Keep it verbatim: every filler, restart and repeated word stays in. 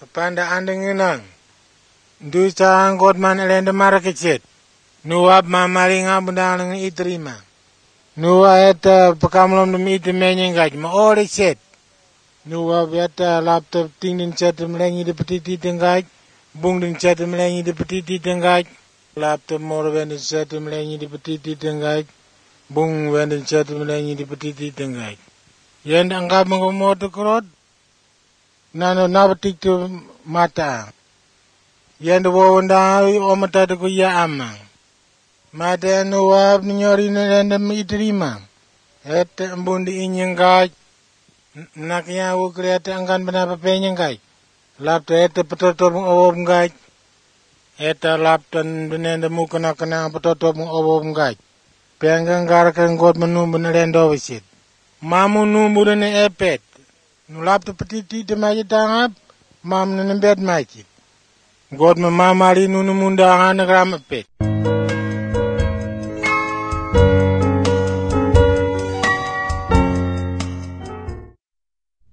Papanda andenginang. Du sa God man elende marakichet. Nuwab mamalinga bundalang itrima. Nuwa eta pakamlom dum ite menyengaj ma ori set. Nuwab eta laptop tingin chat melengi de petiti tengaj. Bung din chat melengi de petiti tengaj. Laptop mor wende chat melengi de petiti tengaj. Bung wende chat melengi de petiti tengaj. Yen anggap mengomoto krot. Nano nabatik tu mata. Yen do wanda omata de ko ya amang. Mata nuwab nyori nende mitrima. Et mbundi inyengaj. Naknya wo kreata angkan benapa penyengaj. Lapta et petotor mong gaj. Et laptan benende mukana kana petotor mong gaj. Penggang garakan God menumbu nelendo wisit. Mamu numbu ne epet. Nulapta petiti de maji tangap. Mam nembed maji. God memamari nunu munda anak ram epet.